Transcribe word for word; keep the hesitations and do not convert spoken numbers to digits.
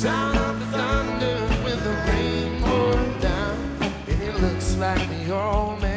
sound of the thunder with the rain pouring down, and it looks like the old man